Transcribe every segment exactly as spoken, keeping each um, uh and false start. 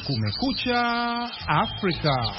Kumekucha Afrika.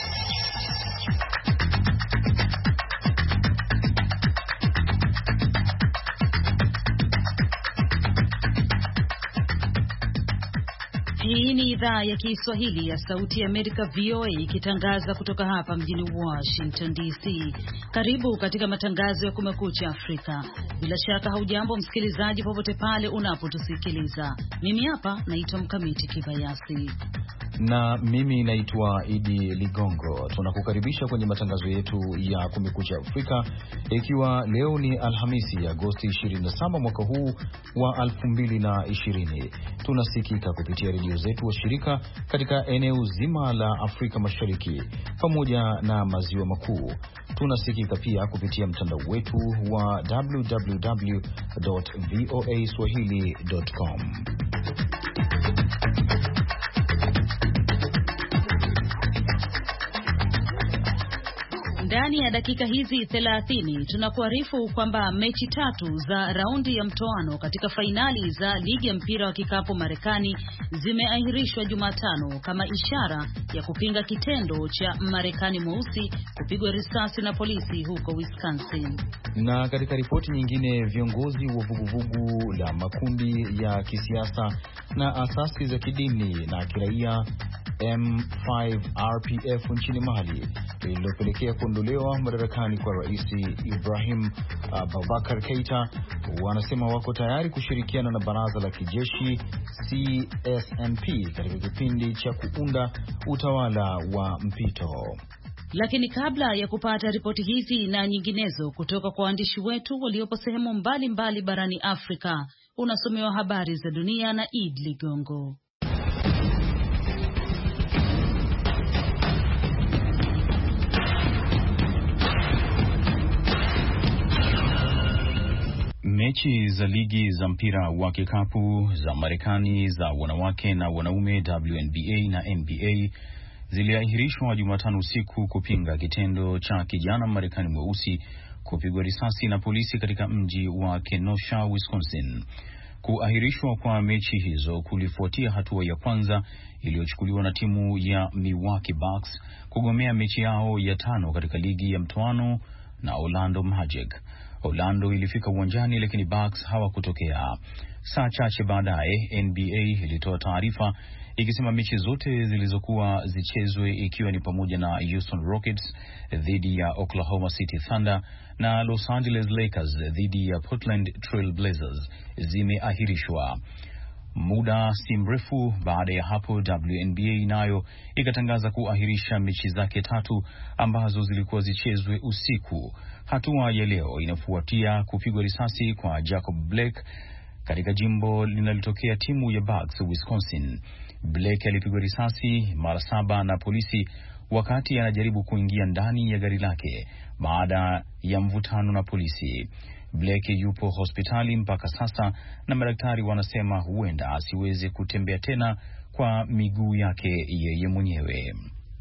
Hii ni idhaa ya Kiswahili ya Sauti ya Amerika V O A ikitangaza kutoka hapa mjini Washington D C. Karibu katika matangazo ya Kumekucha Afrika. Bila shaka haujambo msikilizaji popote pale unapotusikiliza. Mimi hapa naitwa Mkamiti Kibayasi. Na mimi naitwa Idi Ligongo. Tunakukaribisha kwenye matangazo yetu ya Kumekucha Afrika, ikiwa leo ni Alhamisi, Agosti ishirini na saba mwaka huu wa elfu mbili na ishirini. Tunasikika kupitia redio zetu wa shirika katika eneo zima la Afrika Mashariki pamoja na maziwa makuu. Tunasikika pia kupitia mtandao wetu wa w w w dot voa swahili dot com. Ndani ya dakika hizi thelathini tunakuarifu kwamba mechi tatu za raundi ya mtoano katika fainali za ligi ya mpira wa kikapu Marekani zimeahirishwa Jumatano kama ishara ya kupinga kitendo cha Marekani mweusi kupigwa risasi na polisi huko Wisconsin. Na katika ripoti nyingine, viongozi wa vuguvugu la makundi ya kisiasa na asasi za kidini na kiraia M five R P F nchini Mali lililopelekea kuondolewa madarakani kwa Rais Ibrahim Boubacar Keita wanasema wako tayari kushirikiana na baraza la kijeshi C S N P katika kipindi cha kuunda utawala wa mpito. Lakini kabla ya kupata ripoti hizi na nyinginezo kutoka kwa waandishi wetu waliopo sehemu mbalimbali barani Afrika, unasomewa habari za dunia na Id Ligongo. Mechi za ligi za mpira wa kikapu za Marekani za wanawake na wanaume W N B A na N B A ziliahirishwa Jumatano usiku kupinga kitendo cha kijana Marekani mweusi kupigwa risasi na polisi katika mji wa Kenosha, Wisconsin. Kuahirishwa kwa mechi hizo kulifuatia hatua ya kwanza iliyochukuliwa na timu ya Milwaukee Bucks kugomea mechi yao ya tano katika ligi ya mtoano na Orlando Magic. Orlando ilifika uwanjani lakini Bucks hawakutokea. Saa chache baadaye N B A ilitoa taarifa ikisema mechi zote zilizokuwa zichezwe, ikiwa ni pamoja na Houston Rockets dhidi ya Oklahoma City Thunder na Los Angeles Lakers dhidi ya Portland Trail Blazers, zimeahirishwa. Muda si mrefu baada ya hapo W N B A nayo ikatangaza kuahirisha mechi zake tatu ambazo zilikuwa zichezwe usiku. Hatua ya leo inafuatia kupigwa risasi kwa Jacob Blake katika jimbo linalotokea timu ya Bucks, Wisconsin. Blake alipigwa risasi mara saba na polisi wakati anajaribu kuingia ndani ya gari lake baada ya mvutano na polisi. Blake yupo hospitali mpaka sasa na madaktari wanasema huenda asiweze kutembea tena kwa miguu yake yeye mwenyewe.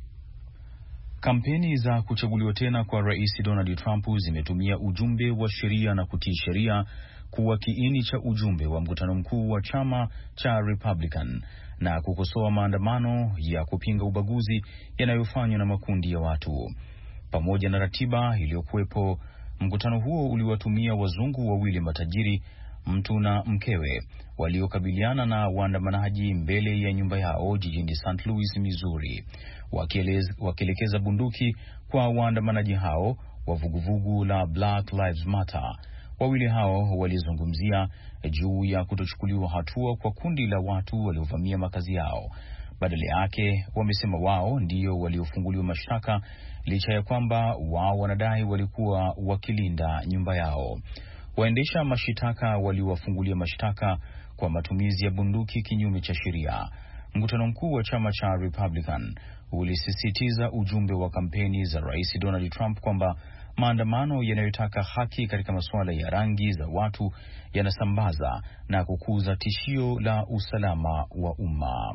Kampeni za kuchaguliwa tena kwa Rais Donald Trump zimetumia ujumbe wa sheria na kutii sheria kuwa kiini cha ujumbe wa mkutano mkuu wa chama cha Republican na kukosoa maandamano ya kupinga ubaguzi yanayofanywa na makundi ya watu. Pamoja na ratiba iliyokuwepo, mkutano huo uliwatumia wazungu wawili matajiri, mtu na mkewe, waliokabiliana na waandamanaji mbele ya nyumba yao jijini Saint Louis, Missouri, wakielekeza bunduki kwa waandamanaji hao wa vuguvugu la Black Lives Matter. Wawili hao walizungumzia juu ya kutochukuliwa hatua kwa kundi la watu waliovamia makazi yao. Badala yake wamesema wao ndio waliofunguliwa mashtaka, licha ya kwamba wao wanadai walikuwa wakilinda nyumba yao. Waendesha mashitaka waliwafungulia mashtaka kwa matumizi ya bunduki kinyume cha sheria. Mkutano mkuu wa chama cha Republican ulisisitiza ujumbe wa kampeni za Rais Donald Trump kwamba maandamano yanayotaka haki katika masuala ya rangi za watu yanasambaza na kukuza tishio la usalama wa umma.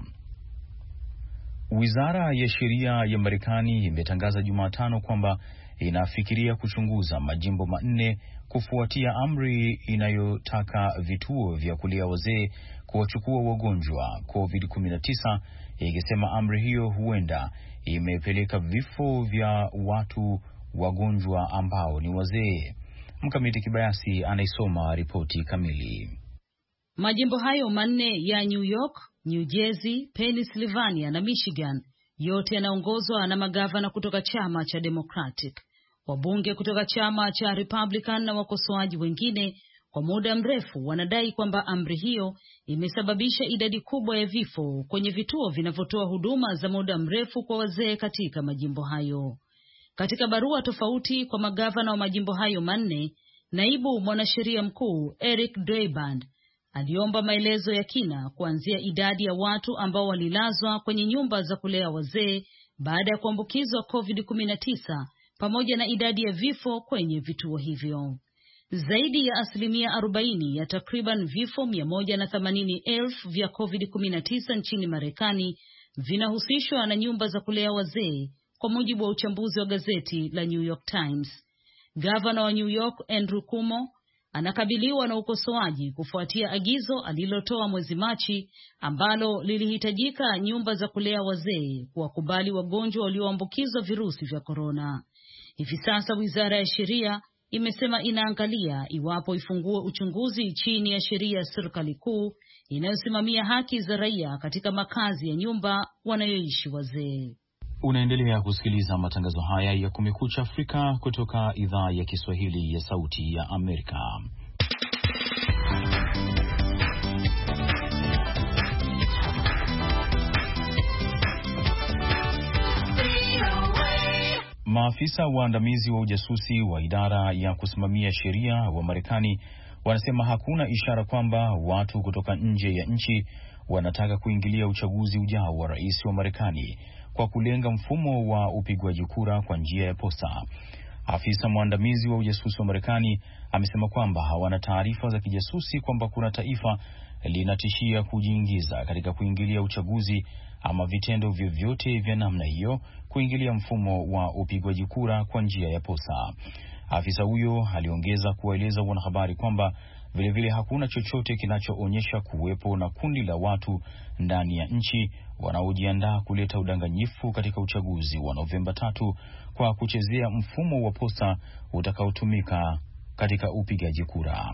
Wizara ya Sheria ya Marekani imetangaza Jumatano kwamba inafikiria kuchunguza majimbo manne kufuatia amri inayotaka vituo vya kulea wazee kuwachukua wagonjwa covid kumi na tisa, ikisema amri hiyo huenda imepeleka vifo vya watu wagonjwa ambao ni wazee. Mkamiti Kibayasi anaisoma ripoti kamili. Majimbo hayo manne ya New York, New Jersey, Pennsylvania na Michigan yote yanaongozwa na magavana kutoka chama cha Democratic. Wabunge kutoka chama cha Republican na wakosoaji wengine kwa muda mrefu wanadai kwamba amri hiyo imesababisha idadi kubwa ya vifo kwenye vituo vinavyotoa huduma za muda mrefu kwa wazee katika majimbo hayo. Katika barua tofauti kwa magavana wa majimbo hayo manne, naibu mwanasheria mkuu Eric Dreiband aliomba maelezo ya kina kuanzia idadi ya watu ambao walilazwa kwenye nyumba za kulea wazee baada ya kuambukizwa covid kumi na tisa pamoja na idadi ya vifo kwenye vituo hivyo. Zaidi ya asilimia arobaini ya takriban vifo mia moja na themanini elfu vya covid kumi na tisa nchini Marekani vinahusishwa na nyumba za kulea wazee, kwa mujibu wa uchambuzi wa gazeti la New York Times. Gavana wa New York Andrew Cuomo anakabiliwa na ukosoaji kufuatia agizo alilotoa mwezi Machi ambalo lilihitajika nyumba za kulea wazee kuwakubali wagonjwa walioambukizwa virusi vya korona. Hivi sasa Wizara ya Sheria imesema inaangalia iwapo ifungue uchunguzi chini ya sheria ya serikali kuu inayosimamia haki za raia katika makazi ya nyumba wanayoishi wazee. Unaendelea kusikiliza matangazo haya ya Kumekucha Afrika kutoka idhaa ya Kiswahili ya Sauti ya Amerika. Maafisa waandamizi wa ujasusi wa idara ya kusimamia sheria wa Marekani wanasema hakuna ishara kwamba watu kutoka nje ya nchi wanataka kuingilia uchaguzi ujao wa rais wa Marekani kwa kulenga mfumo wa upigwaji kura kwa njia ya posta. Afisa mwandamizi wa ujasusi wa Marekani amesema kwamba hawana taarifa za kijasusi kwamba kuna taifa linatishia kujiingiza katika kuingilia uchaguzi ama vitendo vyovyote vya namna hiyo kuingilia mfumo wa upigwaji kura kwa njia ya posta. Afisa huyo aliongeza kuwaeleza wanahabari kwamba vilevile hakuna chochote kinachoonyesha kuwepo na kundi la watu ndani ya nchi wanaojiandaa kuleta udanganyifu katika uchaguzi wa Novemba tatu kwa kuchezea mfumo wa posta utakaotumika katika upigaji kura.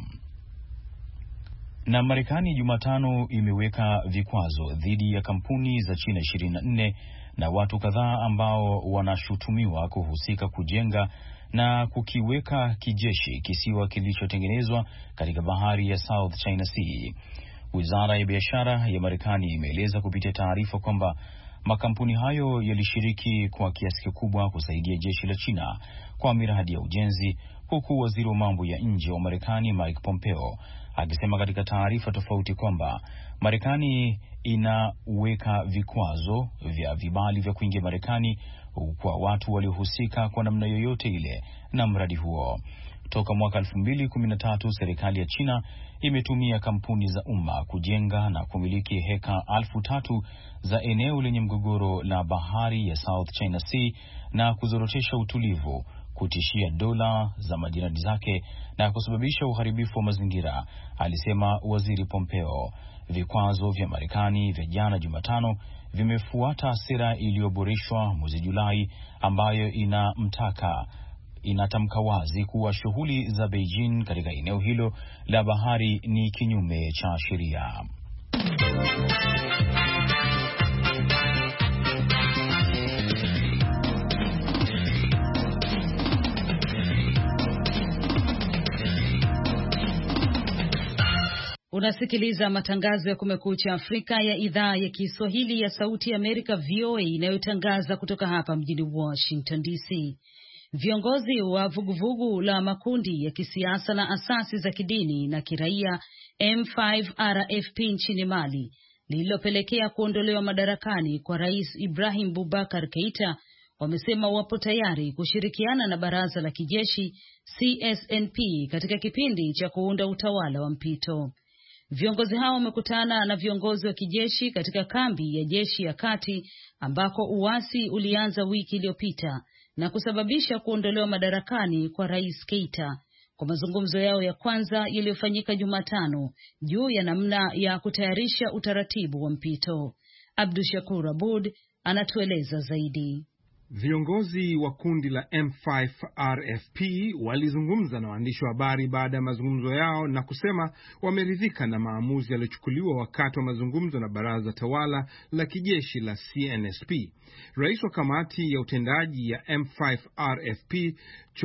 Na Marekani Jumatano imeweka vikwazo dhidi ya kampuni za China ishirini na nne na watu kadhaa ambao wanashutumiwa kuhusika kujenga na kukiweka kijeshi kisiwa kilichotengenezwa katika bahari ya South China Sea. Wizara ya biashara ya Marekani imeeleza kupitia taarifa kwamba makampuni hayo yalishiriki kwa kiasi kikubwa kusaidia jeshi la China kwa miradi ya ujenzi, huku waziri wa mambo ya nje wa Marekani Mike Pompeo akisema katika taarifa tofauti kwamba Marekani inaweka vikwazo vya vibali vya kuingia Marekani kwa watu waliohusika kwa namna yoyote ile na mradi huo. Toka mwaka elfu mbili kumi na tatu serikali ya China imetumia kampuni za umma kujenga na kumiliki heka alfu tatu za eneo lenye mgogoro la bahari ya South China Sea na kuzorotesha utulivu, kutishia dola za majirani zake na kusababisha uharibifu wa mazingira, alisema waziri Pompeo. Vikwazo vya Marekani vya jana Jumatano vimefuata sera iliyoboreshwa mwezi Julai ambayo inamtaka inatamka wazi kuwa shughuli za Beijing katika eneo hilo la bahari ni kinyume cha sheria. Unasikiliza matangazo ya Kumekucha Afrika ya idhaa ya Kiswahili ya Sauti ya Amerika V O A inayotangaza kutoka hapa mjini Washington D C. Viongozi wa vuguvugu la makundi ya kisiasa na asasi za kidini na kiraia M five R F P nchini Mali lililopelekea kuondolewa madarakani kwa Rais Ibrahim Boubacar Keita wamesema wapo tayari kushirikiana na baraza la kijeshi C S N P katika kipindi cha kuunda utawala wa mpito. Viongozi hao wamekutana na viongozi wa kijeshi katika kambi ya jeshi ya kati ambako uasi ulianza wiki iliyopita na kusababisha kuondolewa madarakani kwa Rais Keita, kwa mazungumzo yao ya kwanza yaliyofanyika Jumatano juu ya namna ya kutayarisha utaratibu wa mpito. Abdushakur Abud anatueleza zaidi. Viongozi wa kundi la M five R F P walizungumza na waandishi wa habari baada ya mazungumzo yao na kusema wameridhika na maamuzi yaliyochukuliwa wakati wa mazungumzo na baraza tawala la kijeshi la C N S P. Rais wa kamati ya utendaji ya M five R F P,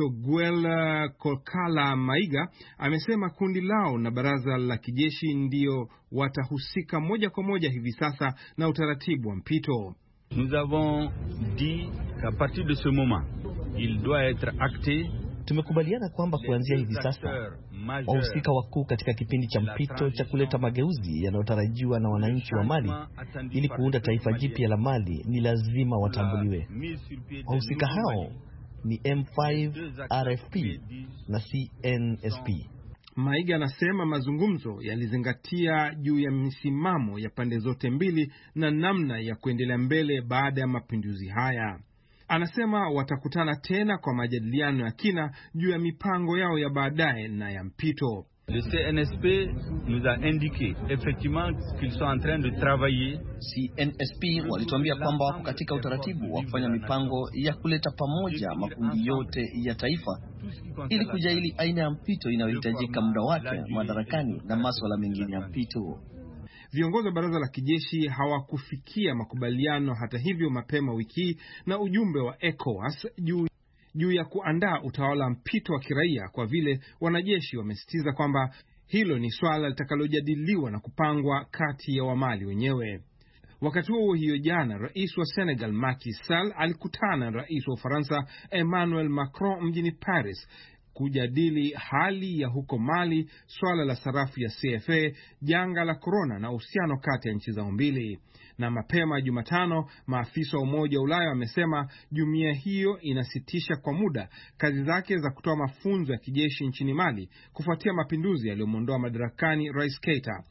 Choguel Kokala Maiga, amesema kundi lao na baraza la kijeshi ndio watahusika moja kwa moja hivi sasa na utaratibu wa mpito. Nous avons dit qu'à partir de ce moment, il doit être acté. Tumekubaliana kwamba kuanzia hivi sasa wahusika wakuu katika kipindi cha mpito cha kuleta mageuzi yanayotarajiwa na wananchi wa Mali ili kuunda taifa jipya la Mali ni lazima watambuliwe. Wahusika hao ni M five R F P na C N S P. Maiga anasema mazungumzo yalizingatia juu ya misimamo ya pande zote mbili na namna ya kuendelea mbele baada ya mapinduzi haya. Anasema watakutana tena kwa majadiliano ya kina juu ya mipango yao ya baadaye na ya mpito. Le C N S P nous a indiqué effectivement qu'ils sont en train de travailler. C N S P walituambia kwamba wako katika utaratibu wa kufanya mipango ya kuleta pamoja makundi yote ya taifa ili kujadili aina ya mpito inayohitajika muda wake madarakani na masuala mengine ya mpito. Viongozi wa baraza la kijeshi hawakufikia makubaliano hata hivyo mapema wiki na ujumbe wa ECOWAS juu juu ya kuandaa utawala mpito wa kiraia, kwa vile wanajeshi wamesitiza kwamba hilo ni swala litakalojadiliwa na kupangwa kati ya Wamali wenyewe. Wakati huo hiyo jana, rais wa Senegal Macky Sall alikutana na rais wa Ufaransa Emmanuel Macron mjini Paris kujadili hali ya huko Mali, swala la sarafu ya C F A, janga la corona na uhusiano kati ya nchi zao mbili. Na mapema Jumatano, maafisa wa Umoja wa Ulaya wamesema jumuiya hiyo inasitisha kwa muda kazi zake za kutoa mafunzo ya kijeshi nchini Mali kufuatia mapinduzi yaliyomondoa madarakani Rais Keita.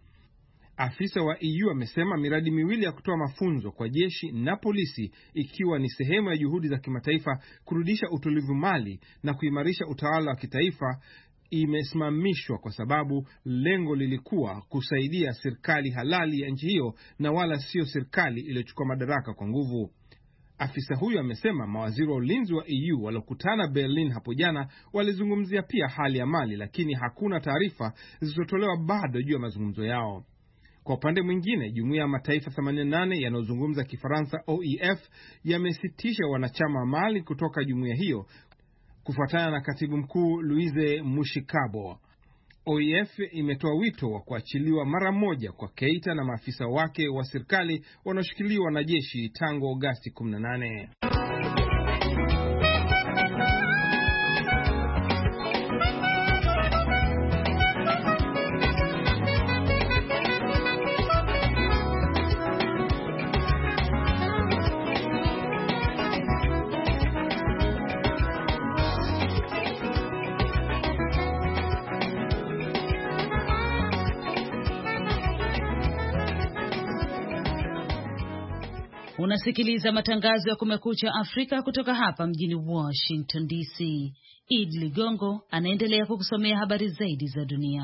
Afisa wa E U amesema miradi miwili ya kutoa mafunzo kwa jeshi na polisi, ikiwa ni sehemu ya juhudi za kimataifa kurudisha utulivu Mali na kuimarisha utawala wa kitaifa, imesimamishwa kwa sababu lengo lilikuwa kusaidia serikali halali ya nchi hiyo na wala sio serikali iliyochukua madaraka kwa nguvu. Afisa huyo amesema mawaziri wa ulinzi wa E U waliokutana Berlin hapo jana walizungumzia pia hali ya Mali, lakini hakuna taarifa zilizotolewa bado juu ya mazungumzo yao. Kwa upande mwingine, jumuiya ya mataifa themanini na nane yanayozungumza Kifaransa O E F yamesitisha wanachama wa Mali kutoka jumuiya hiyo kufuatana na katibu mkuu Louise Mushikabo. O E F imetoa wito wa kuachiliwa mara moja kwa Keita na maafisa wake wa serikali wanaoshikiliwa na jeshi tangu Agosti kumi na nane. Unasikiliza matangazo ya Kumekucha Afrika kutoka hapa mjini Washington D C. Id Ligongo anaendelea kukusomea habari zaidi za dunia.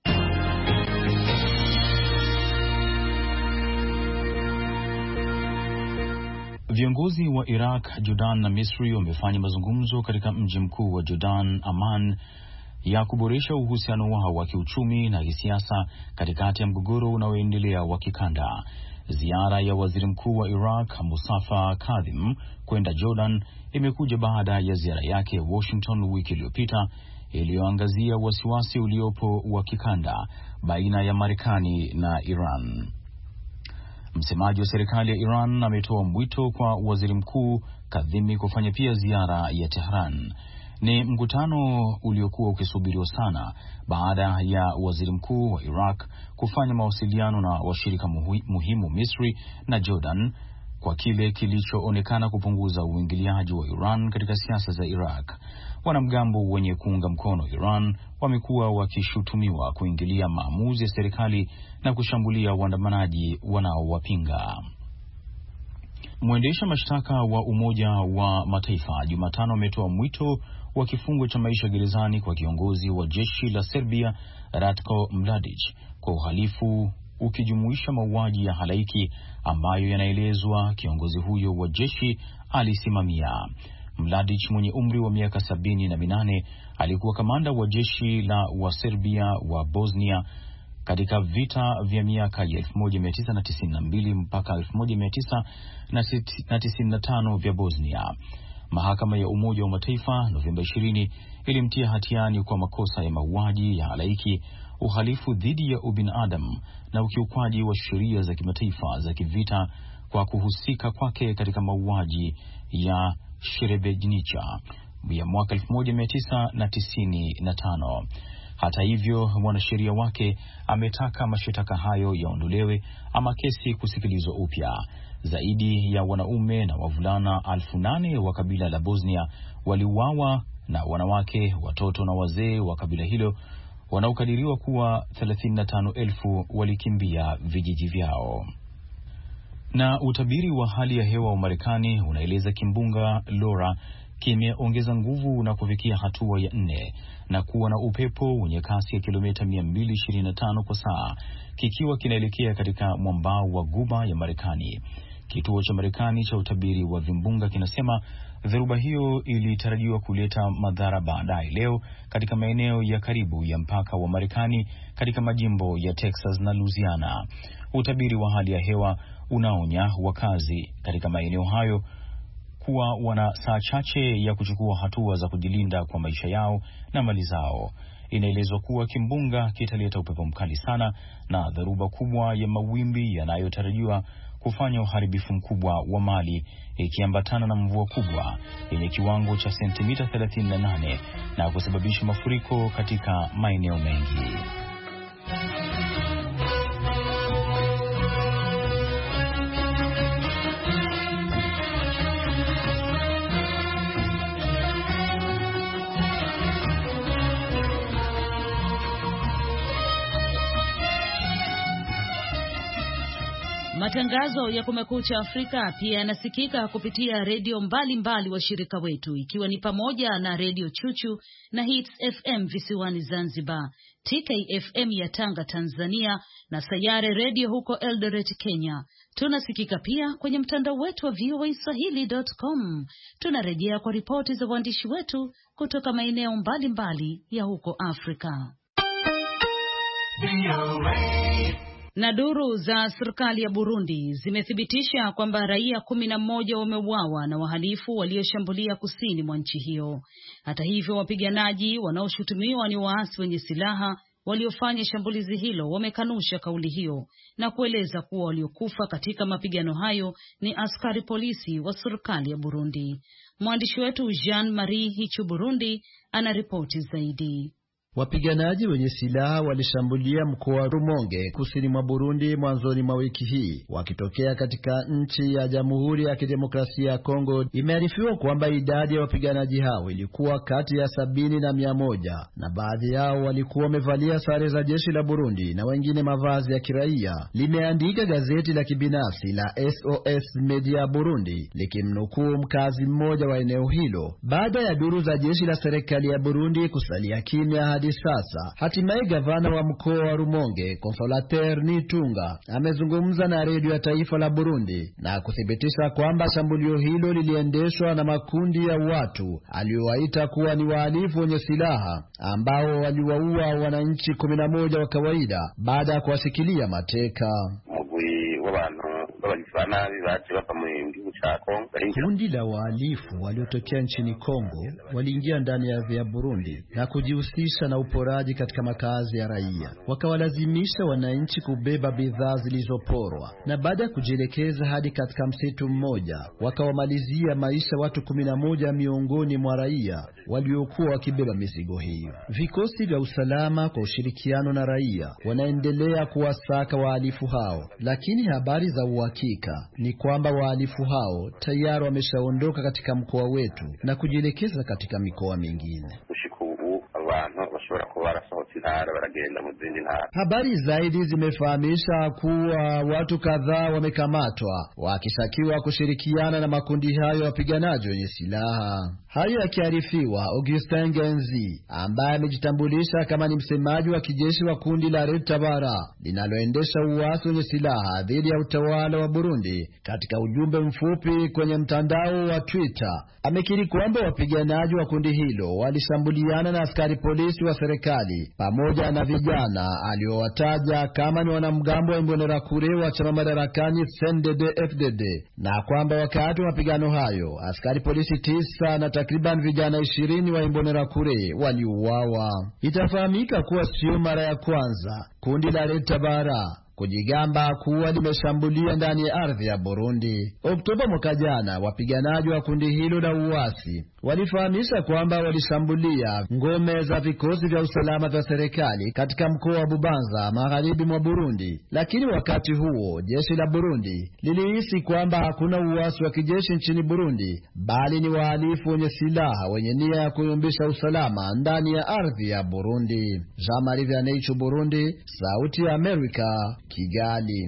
Viongozi wa Iraq, Jordan na Misri wamefanya mazungumzo katika mji mkuu wa Jordan, Amman, ya kuboresha uhusiano wao wa kiuchumi na kisiasa katikati ya mgogoro unaoendelea wa kikanda. Ziara ya waziri mkuu wa Iraq Mustafa Kadhim kwenda Jordan imekuja baada ya ziara yake Washington wiki iliyopita iliyoangazia wasiwasi uliopo wa kikanda baina ya Marekani na Iran. Msemaji wa serikali ya Iran ametoa mwito kwa waziri mkuu Kadhimi kufanya pia ziara ya Tehran. Ni mkutano uliokuwa ukisubiriwa sana baada ya waziri mkuu wa Iraq kufanya mawasiliano na washirika muhimu Misri na Jordan kwa kile kilichoonekana kupunguza uingiliaji wa Iran katika siasa za Iraq. Wanamgambo wenye kuunga mkono Iran wamekuwa wakishutumiwa kuingilia maamuzi ya serikali na kushambulia waandamanaji wanaowapinga. Mwendesha mashtaka wa Umoja wa Mataifa Jumatano ametoa mwito wa kifungo cha maisha gerezani kwa kiongozi wa jeshi la Serbia Ratko Mladic kwa uhalifu ukijumuisha mauaji ya halaiki ambayo yanaelezwa kiongozi huyo wa jeshi alisimamia. Mladic mwenye umri wa miaka sabini na minane alikuwa kamanda wa jeshi la wa Serbia wa Bosnia katika vita vya miaka ya elfu moja mia tisa tisini na mbili mpaka elfu moja mia tisa tisini na tano vya Bosnia. Mahakama ya Umoja wa Mataifa Novemba ishirini ilimtia hatiani kwa makosa ya mauaji ya halaiki, uhalifu dhidi ya ubinadamu na ukiukwaji wa sheria za kimataifa za kivita kwa kuhusika kwake katika mauaji ya Srebrenica ya mwaka elfu moja mia tisa tisini na tano. Hata hivyo, mwanasheria wake ametaka mashitaka hayo yaondolewe ama kesi kusikilizwa upya. Zaidi ya wanaume na wavulana elfu nane wa kabila la Bosnia waliuawa na wanawake, watoto na wazee wa kabila hilo wanaokadiriwa kuwa thelathini na tano elfu walikimbia vijiji vyao. Na utabiri wa hali ya hewa wa Marekani unaeleza kimbunga Laura kimeongeza nguvu na kufikia hatua ya nne na kuwa na upepo wenye kasi ya kilomita mia mbili ishirini na tano kwa saa, kikiwa kinaelekea katika mwambao wa Guba ya Marekani. Kituo cha Marekani cha utabiri wa vimbunga kinasema dhoruba hiyo ilitarajiwa kuleta madhara baadaye leo katika maeneo ya karibu ya mpaka wa Marekani katika majimbo ya Texas na Louisiana. Utabiri wa hali ya hewa unaonya wakazi katika maeneo hayo kuwa wana saa chache ya kuchukua hatua za kujilinda kwa maisha yao na mali zao. Inaelezwa kuwa kimbunga kitaleta upepo mkali sana na dharuba kubwa ya mawimbi yanayotarajiwa kufanya uharibifu mkubwa wa mali, ikiambatana na mvua kubwa yenye kiwango cha sentimita thelathini na nane na kusababisha mafuriko katika maeneo mengi. Matangazo ya Kumekucha Afrika pia yanasikika kupitia redio mbalimbali wa shirika wetu, ikiwa ni pamoja na redio Chuchu na Hits F M visiwani Zanzibar, T K F M ya Tanga Tanzania, na Sayare redio huko Eldoret Kenya. Tunasikika pia kwenye mtandao wetu wa v o a swahili dot com. Tunarejea kwa ripoti za waandishi wetu kutoka maeneo mbalimbali ya huko Afrika. Na duru za serikali ya Burundi zimethibitisha kwamba raia kumi na moja wameuawa na wahalifu walioshambulia kusini mwa nchi hiyo. Hata hivyo, wapiganaji wanaoshutumiwa ni waasi wenye silaha waliofanya shambulizi hilo wamekanusha kauli hiyo na kueleza kuwa waliokufa katika mapigano hayo ni askari polisi wa serikali ya Burundi. Mwandishi wetu Jean Marie Hichu Burundi anaripoti zaidi. Wapiganaji wenye silaha walishambulia mkoa wa Rumonge kusini mwa Burundi mwanzoni mwa wiki hii wakitokea katika nchi ya Jamhuri ya Kidemokrasia ya Kongo. Imearifiwa kwamba idadi ya wapiganaji hao ilikuwa kati ya sabini na mia moja na baadhi yao walikuwa wamevalia sare za jeshi la Burundi na wengine mavazi ya kiraia, limeandika gazeti la kibinafsi la S O S Media Burundi likimnukuu mkazi mmoja wa eneo hilo. Baada ya duru za jeshi la serikali ya Burundi kusalia kimya sasa, hatimaye gavana wa mkoa wa Rumonge Consolateur Nitunga amezungumza na redio ya taifa la Burundi na kuthibitisha kwamba shambulio hilo liliendeshwa na makundi ya watu aliowaita kuwa ni wahalifu wenye silaha ambao waliwaua wananchi kumi na moja wa kawaida baada ya kuwashikilia mateka. Kundi la wahalifu waliotokea nchini Kongo waliingia ndani ya vya Burundi na kujihusisha na uporaji katika makazi ya raia, wakawalazimisha wananchi kubeba bidhaa zilizoporwa, na baada ya kujielekeza hadi katika msitu mmoja wakawamalizia maisha watu kumi na moja miongoni mwa raia waliokuwa wakibeba mizigo hiyo. Vikosi vya usalama kwa ushirikiano na raia wanaendelea kuwasaka wahalifu hao, lakini habari za uhakika ni kwamba wahalifu hao tayari wameshaondoka katika mkoa wetu na kujielekeza katika mikoa mingine. Habari zaidi zimefahamisha kuwa watu kadhaa wamekamatwa wakishakiwa kushirikiana na makundi hayo wapiganaji wenye silaha. Hayo yakiarifiwa, Augustin Genzi ambaye amejitambulisha kama ni msemaji wa kijeshi wa kundi la Red Tabara linaloendesha uasi wenye silaha dhidi ya utawala wa Burundi, katika ujumbe mfupi kwenye mtandao wa Twitter amekiri kwamba wapiganaji wa kundi hilo walishambuliana na askari polisi wa serikali pamoja na vijana aliowataja kama ni wanamgambo wa Imbonerakure wa chama madarakani C N D D F D D, na kwamba wakati wa mapigano hayo askari polisi tisa na takriban vijana ishirini wa Imbonerakure waliuawa. Itafahamika kuwa sio mara ya kwanza kundi la Red Tabara kujigamba kuwa limeshambulia ndani ya ardhi ya Burundi. Oktoba mwaka jana, wapiganaji wa kundi hilo la uasi walifahamisha kwamba walishambulia ngome za vikosi vya usalama vya serikali katika mkoa wa Bubanza, magharibi mwa Burundi. Lakini wakati huo jeshi la Burundi lilihisi kwamba hakuna uasi wa kijeshi nchini Burundi, bali ni wahalifu wenye silaha wenye nia ya kuyumbisha usalama ndani ya ardhi ya Burundi. Jean-Marie Vianney, Burundi, Sauti ya Amerika, Kigali.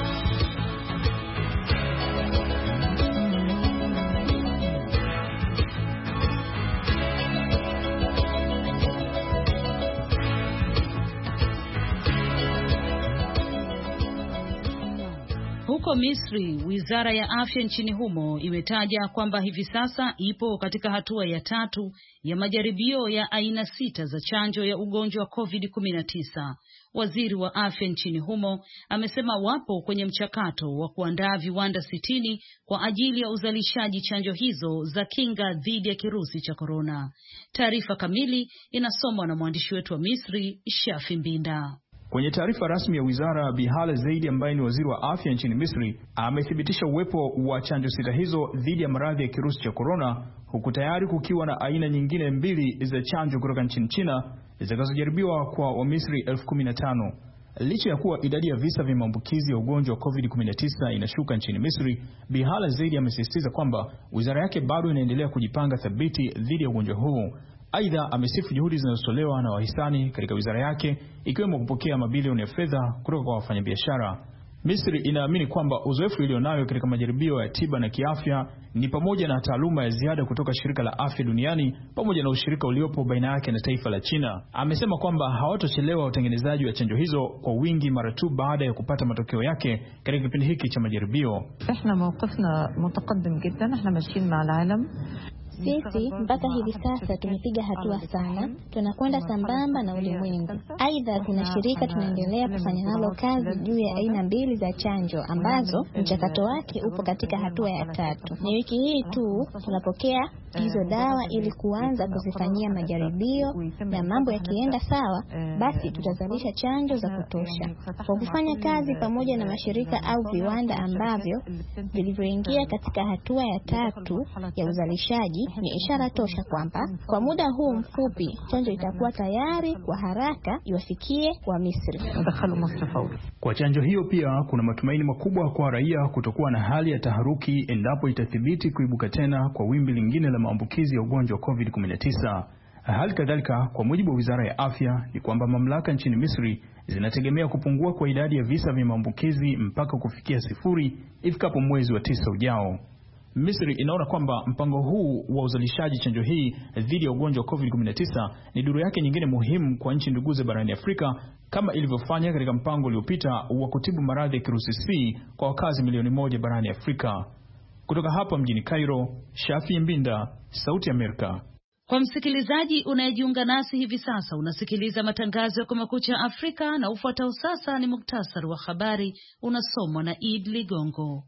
Huko Misri, wizara ya afya nchini humo imetaja kwamba hivi sasa ipo katika hatua ya tatu ya majaribio ya aina sita za chanjo ya ugonjwa wa covid kumi na tisa. Waziri wa afya nchini humo amesema wapo kwenye mchakato wa kuandaa viwanda sitini kwa ajili ya uzalishaji chanjo hizo za kinga dhidi ya kirusi cha korona. Taarifa kamili inasomwa na mwandishi wetu wa Misri, Shafi Mbinda. Kwenye taarifa rasmi ya wizara, Bihale Zaidi ambaye ni waziri wa afya nchini Misri amethibitisha uwepo wa chanjo sita hizo dhidi ya maradhi ya kirusi cha korona, huku tayari kukiwa na aina nyingine mbili za chanjo kutoka nchini China zitakazojaribiwa kwa Wamisri elfu kumi na tano. Licha ya kuwa idadi ya visa vya maambukizi ya ugonjwa wa covid kumi na tisa inashuka nchini Misri, Bihale Zaidi amesisitiza kwamba wizara yake bado inaendelea kujipanga thabiti dhidi ya ugonjwa huu. Aidha, amesifu juhudi zinazotolewa na wahisani katika wizara yake, ikiwemo kupokea mabilioni ya fedha kutoka kwa wafanyabiashara. Misri inaamini kwamba uzoefu ulionayo katika majaribio ya tiba na kiafya ni pamoja na taaluma ya ziada kutoka shirika la afya duniani pamoja na ushirika uliopo baina yake na taifa la China. Amesema kwamba hawatochelewa utengenezaji wa chanjo hizo kwa wingi mara tu baada ya kupata matokeo yake katika kipindi hiki cha majaribio. Sisi mpaka hivi sasa tumepiga hatua sana, tunakwenda sambamba na ulimwengu. Aidha, kuna shirika tunaendelea kufanya nalo kazi juu ya aina mbili za chanjo ambazo mchakato wake upo katika hatua ya tatu. Ni wiki hii tu tunapokea hizo dawa ili kuanza kuzifanyia majaribio, na mambo yakienda sawa, basi tutazalisha chanjo za kutosha. Kwa kufanya kazi pamoja na mashirika au viwanda ambavyo vilivyoingia katika hatua ya tatu ya uzalishaji, ni ishara tosha kwamba kwa muda huu mfupi chanjo itakuwa tayari kwa haraka iwafikie wa Misri. Kwa chanjo hiyo pia kuna matumaini makubwa kwa raia kutokuwa na hali ya taharuki endapo itathibiti kuibuka tena kwa wimbi lingine la maambukizi ya ugonjwa wa covid kumi na tisa. Hali kadhalika, kwa mujibu wa wizara ya afya, ni kwamba mamlaka nchini Misri zinategemea kupungua kwa idadi ya visa vya maambukizi mpaka kufikia sifuri ifikapo mwezi wa tisa ujao. Misri inaona kwamba mpango huu wa uzalishaji chanjo hii dhidi ya ugonjwa wa covid kumi na tisa ni duru yake nyingine muhimu kwa nchi nduguze barani Afrika, kama ilivyofanya katika mpango uliopita wa kutibu maradhi ya kirusi C kwa wakazi milioni moja barani Afrika. Kutoka hapa mjini Cairo, Shafi Mbinda, Sauti ya Amerika. Kwa msikilizaji unayejiunga nasi hivi sasa, unasikiliza matangazo ya Kumekucha Afrika, na ufuatao sasa ni muktasari wa habari unasomwa na Id Ligongo.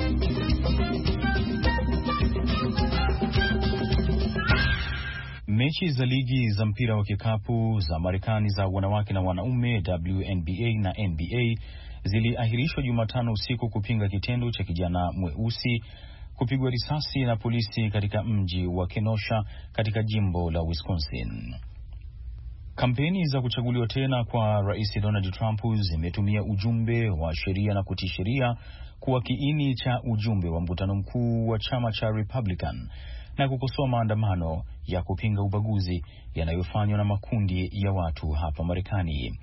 Mechi za ligi za mpira wa kikapu za Marekani za wanawake na wanaume W N B A na N B A ziliahirishwa Jumatano usiku kupinga kitendo cha kijana mweusi kupigwa risasi na polisi katika mji wa Kenosha katika jimbo la Wisconsin. Kampeni za kuchaguliwa tena kwa Rais Donald Trump zimetumia ujumbe wa sheria na kutii sheria kuwa kiini cha ujumbe wa mkutano mkuu wa chama cha Republican na kukosoa maandamano ya kupinga ubaguzi yanayofanywa na makundi ya watu hapa Marekani.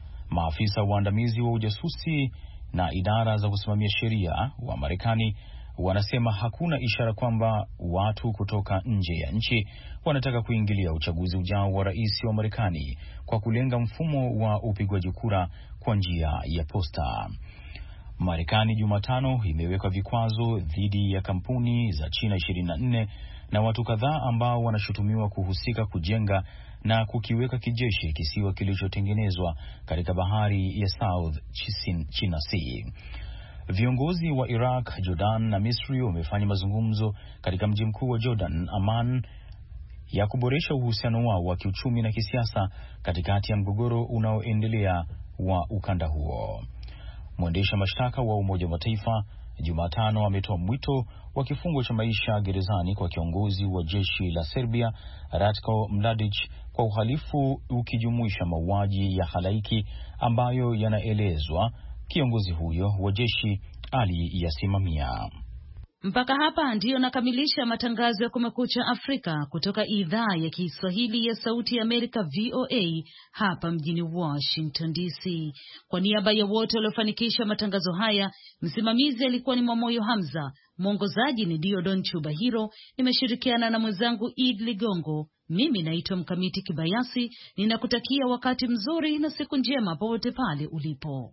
Maafisa waandamizi wa ujasusi na idara za kusimamia sheria wa Marekani wanasema hakuna ishara kwamba watu kutoka nje ya nchi wanataka kuingilia uchaguzi ujao wa rais wa Marekani kwa kulenga mfumo wa upigwaji kura kwa njia ya posta. Marekani Jumatano imeweka vikwazo dhidi ya kampuni za China ishirini na nne na watu kadhaa ambao wanashutumiwa kuhusika kujenga na kukiweka kijeshi kisiwa kilichotengenezwa katika bahari ya South China Sea. Viongozi wa Iraq, Jordan na Misri wamefanya mazungumzo katika mji mkuu wa Jordan, Amman, ya kuboresha uhusiano wao wa kiuchumi na kisiasa katikati ya mgogoro unaoendelea wa ukanda huo. Mwendesha mashtaka wa Umoja wa Mataifa Jumatano ametoa mwito wa kifungo cha maisha gerezani kwa kiongozi wa jeshi la Serbia Ratko Mladic kwa uhalifu ukijumuisha mauaji ya halaiki ambayo yanaelezwa kiongozi huyo wa jeshi aliyasimamia. Mpaka hapa ndiyo nakamilisha matangazo ya Kumekucha Afrika kutoka idhaa ya Kiswahili ya Sauti ya Amerika V O A hapa mjini Washington D C. Kwa niaba ya wote waliofanikisha matangazo haya, msimamizi alikuwa ni Mwamoyo Hamza, mwongozaji ni Diodon Chubahiro, nimeshirikiana na mwenzangu Id Ligongo. Mimi naitwa Mkamiti Kibayasi, ninakutakia wakati mzuri na siku njema popote pale ulipo.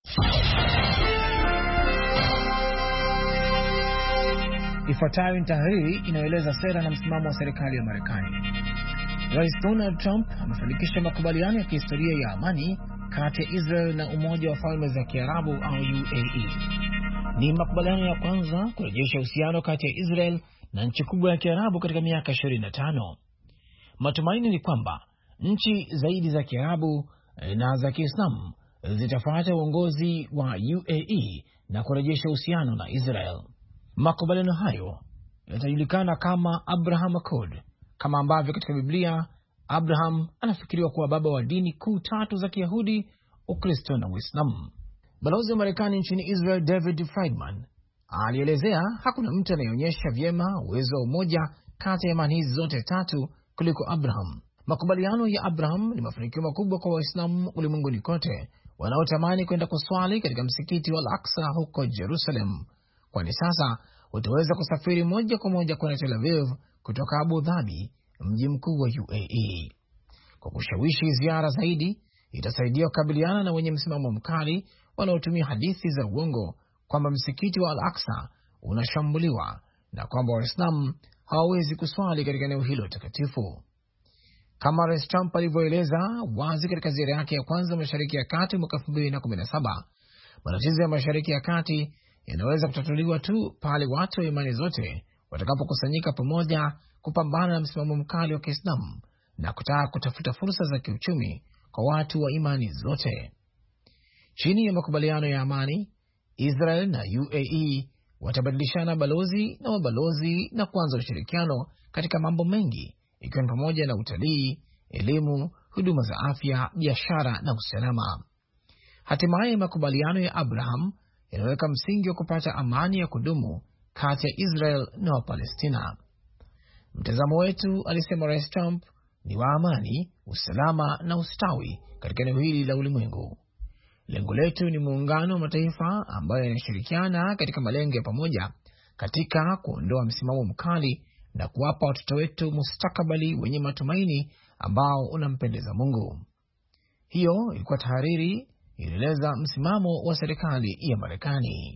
Ifuatayo ni tahariri inayoeleza sera na msimamo wa serikali ya Marekani. Rais Donald Trump amefanikisha makubaliano ya kihistoria ya amani kati ya Israel na Umoja wa Falme za Kiarabu au U A E. Ni makubaliano ya kwanza kurejesha uhusiano kati ya Israel na nchi kubwa ya Kiarabu katika miaka ishirini na tano. Matumaini ni kwamba nchi zaidi za Kiarabu na za Kiislamu zitafuata uongozi wa U A E na kurejesha uhusiano na Israel. Makubaliano hayo yatajulikana kama Abraham Accord, kama ambavyo katika Biblia Abraham anafikiriwa kuwa baba wa dini kuu tatu za Kiyahudi, Ukristo na Uislamu. Balozi wa Marekani nchini Israel David Friedman alielezea hakuna mtu anayeonyesha vyema uwezo wa umoja kati ya imani hizi zote tatu kuliko Abraham. Makubaliano ya Abraham ni mafanikio makubwa kwa Waislamu ulimwenguni kote wanaotamani kwenda kuswali katika msikiti wa Al-Aqsa huko Jerusalem, kwani sasa utaweza kusafiri moja kwa moja kwenda Tel Aviv kutoka Abu Dhabi, mji mkuu wa U A E. Kwa kushawishi ziara zaidi, itasaidia kukabiliana na wenye msimamo mkali wanaotumia hadithi za uongo kwamba msikiti wa Al-Aqsa unashambuliwa na kwamba Waislamu hawawezi kuswali katika eneo hilo takatifu. Kama Rais Trump alivyoeleza wazi katika ziara yake ya kwanza Mashariki ya Kati mwaka elfu mbili na kumi na saba, matatizo ya Mashariki ya Kati yanaweza kutatuliwa tu pale watu wa imani zote watakapokusanyika pamoja kupambana na msimamo mkali wa Kiislamu na kutaka kutafuta fursa za kiuchumi kwa watu wa imani zote. Chini ya makubaliano ya amani, Israel na U A E watabadilishana balozi na mabalozi na kuanza ushirikiano katika mambo mengi, ikiwa ni pamoja na utalii, elimu, huduma za afya, biashara na usalama. Hatimaye makubaliano ya Abraham yanaweka msingi wa kupata amani ya kudumu kati ya Israel na Wapalestina. Mtazamo wetu, alisema Rais Trump, ni wa amani, usalama na ustawi katika eneo hili la ulimwengu. Lengo letu ni muungano wa mataifa ambayo yanashirikiana katika malengo ya pamoja katika kuondoa msimamo mkali na kuwapa watoto wetu mustakabali wenye matumaini ambao unampendeza Mungu. Hiyo ilikuwa tahariri ilieleza msimamo wa serikali ya Marekani.